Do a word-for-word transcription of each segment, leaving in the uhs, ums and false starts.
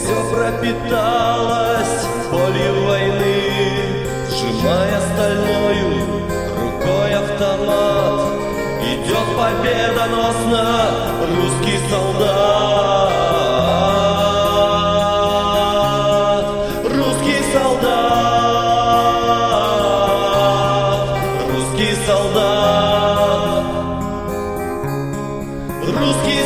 все пропиталось болью войны. Сжимая стальною рукой автомат, идет победоносно русский солдат. Русский солдат, русский солдат, русский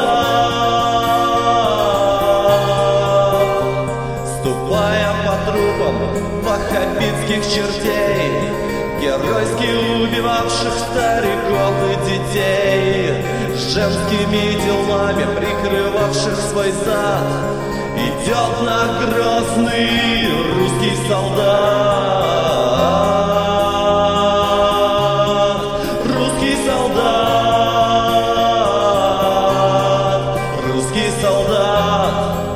солдат. Ступая по трупам ваххабитских чертей, геройски убивавших стариков и детей, женскими телами прикрывавших свой зад, идет на грозный русский солдат. Русский солдат, русский солдат,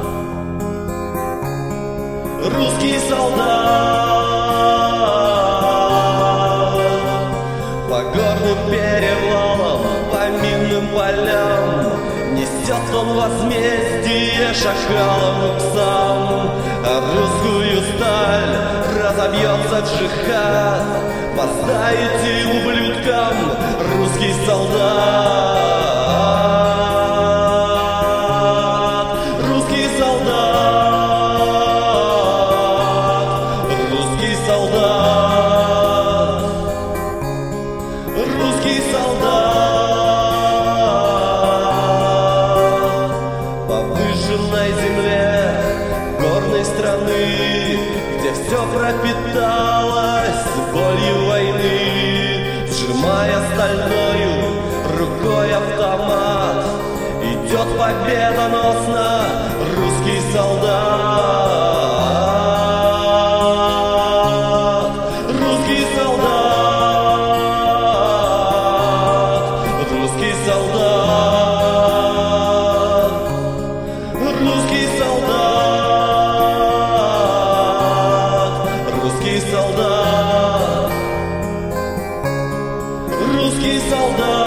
русский солдат. По горным перевалам, по минным полям несет он возмездие шакалам и псам. А русскую сталь разобьется джихад. Поставите ублюдкам русский солдат. Русский солдат, русский солдат, русский солдат. По выжженной земле горной страны, где все пропиталось болью войны, сжимая стальною рукой автомат, идет победоносно русский солдат. Русский солдат, русский солдат, русский солдат, русский солдат, русский солдат.